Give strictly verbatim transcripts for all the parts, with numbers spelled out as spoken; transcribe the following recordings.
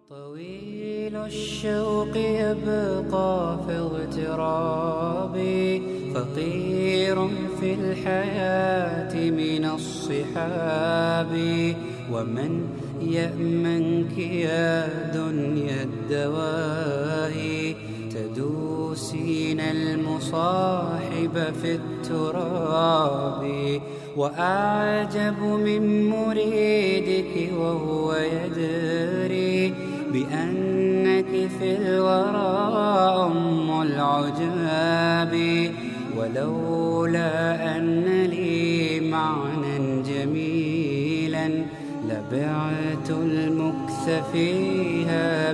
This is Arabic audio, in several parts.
طويل الشوق يبقى في اغترابي، فقير في الحياة من الصحاب. ومن يأمنك يا دنيا الدواهي، تدوسين المصاحب في التراب. وأعجب من مريدك وهو يدري بأنك في الورى أم العجاب. ولولا أن لي معنى جميلا لبعت المكث فيها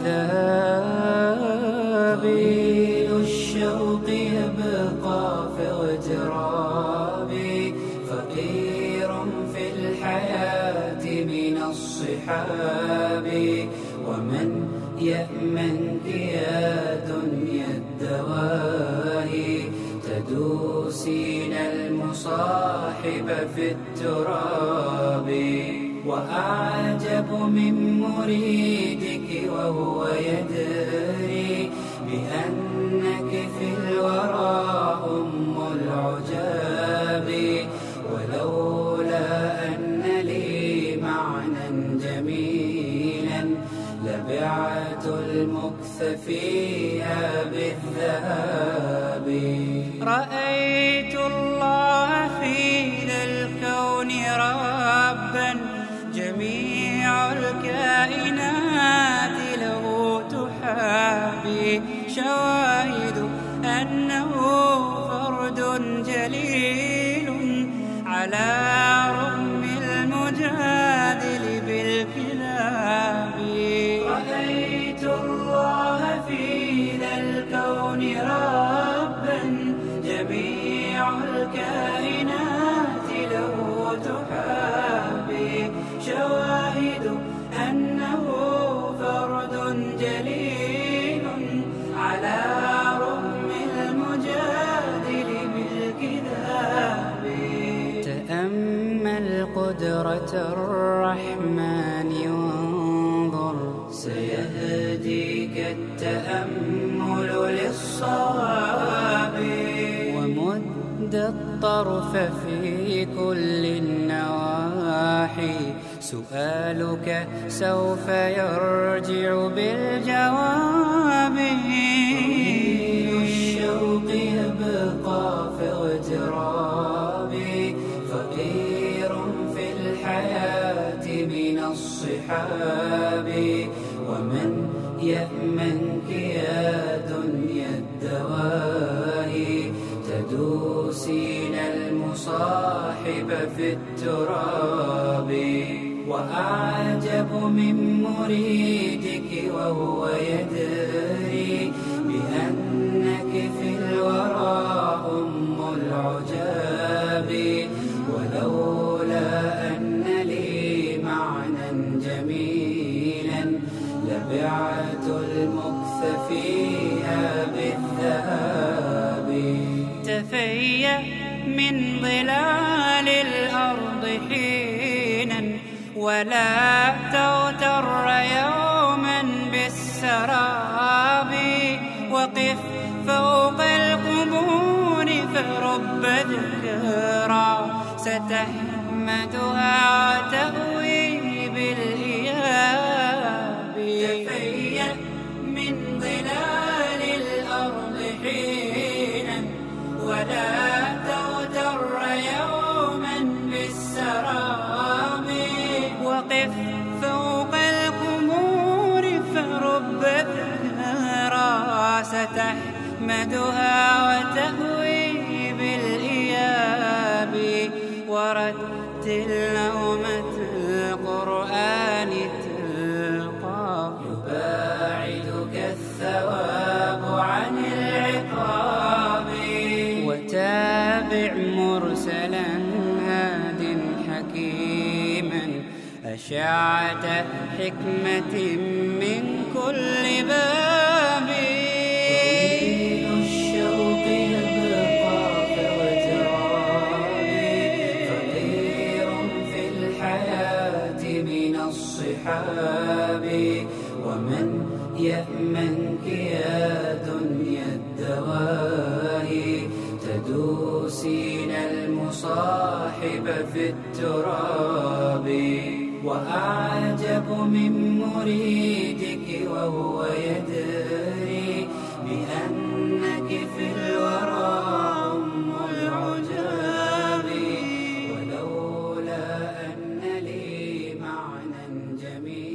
بالذهب. الشوق يبقى في اغترابي، فقير في الحياة من الصحاب. ومن يأمنك يا دنيا الدواهي، تدوسين المصاحب في التراب. وأعجب من مريدك وهو يدري بأنك في الورى أم العجاب. ولولا أن لي معنى جميلا لبعت المكث فيها بالذهب. رأيت الله في ذا الكون ربا، جميع الكائنات له تحابي. شواهد أنه فرد جليل على رغم المجادل بالكلاب. رأيت الله في ذا الكون ربا، جميع الكائنات له تحابي. شواهد أنه فرد جليل على رغم المجادل بالكذاب. تأمل قدرة الرحمن وانظر، سيهديك التأمل للصواب. ومد الطرف في كل النواحي، سؤالك سوف يرجع بالجواب. الشوق يبقى في اغترابي، فقير في الحياة من الصحاب. ومن يأمنك يا دنيا الدواهي، تدوسين المصاحب في التراب. وأعجب من مريدك وهو يدري بأنك في الورى أم العجاب. ولولا أن لي معنى جميلا لبعت المكث فيها بالذهب. تفيأ من ظلال الأرض حينا، ولا تغتر يوما بالسراب. وقف فوق القبور فرب ذكرى ستحمدها وتأوي بالإياب. تفيأ من ظلال الأرض حينا، ولا تغتر يوما بالسراب. وقف فوق القبور فرب ذكرى ستحمدها وتأوي بالإياب. ورتل نومة القرآن تلقى، يباعدك الثواب عن العقاب. وتابع مرسلا هاد حكيما، أشعة حكمة من كل باب. الشوق يبقى في اغترابي، فقير في الحياة من الصحاب. ومن يأمنك يا دنيا الدواهي تدوسين المصاحب في التراب. وأعجب من مريدك وهو يدري بأنك في الورى أم العجاب. ولولا أن لي معنى جميل